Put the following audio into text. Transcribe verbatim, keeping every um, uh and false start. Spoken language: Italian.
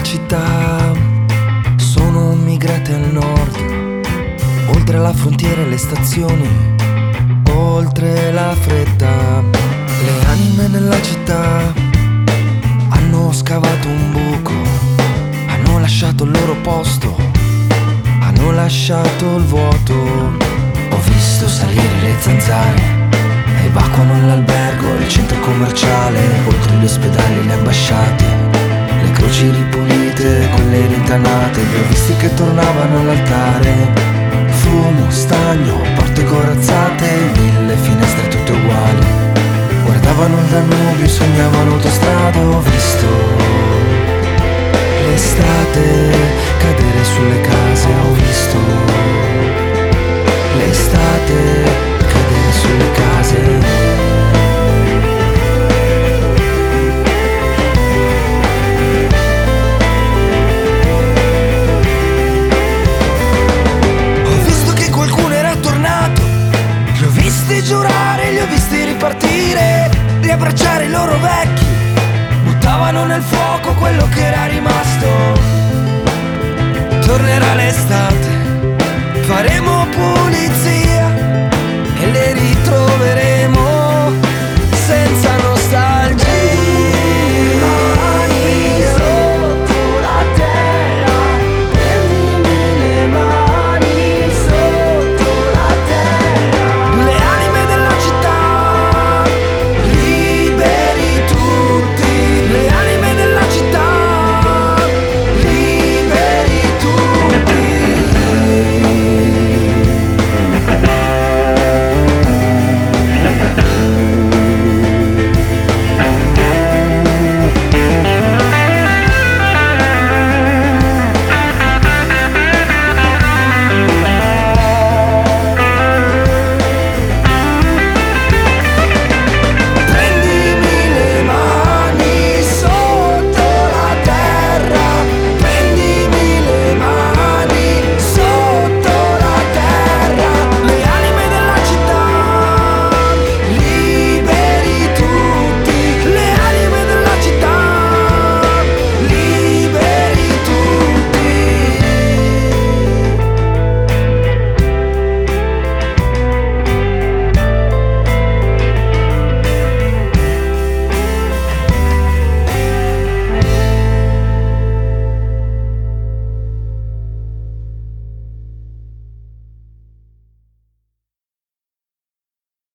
nella città sono migrate al nord, oltre la frontiera e le stazioni, oltre la fretta. Le anime nella città hanno scavato un buco, hanno lasciato il loro posto, hanno lasciato il vuoto. Ho visto salire le zanzare, evacuano l'albergo, il centro commerciale, oltre gli ospedali e le ambasciate, le croci ripulite, quelle rintanate, li ho visti che tornavano all'altare. Fumo, stagno, porte corazzate, mille finestre tutte uguali. Guardavano il Danubio, sognavano autostrada. Ho visto l'estate cadere sulle case, ho visto l'estate cadere sulle case. Giurare, li ho visti ripartire, riabbracciare i loro vecchi, buttavano nel fuoco quello che era rimasto. Tornerà l'estate, faremo pulizia,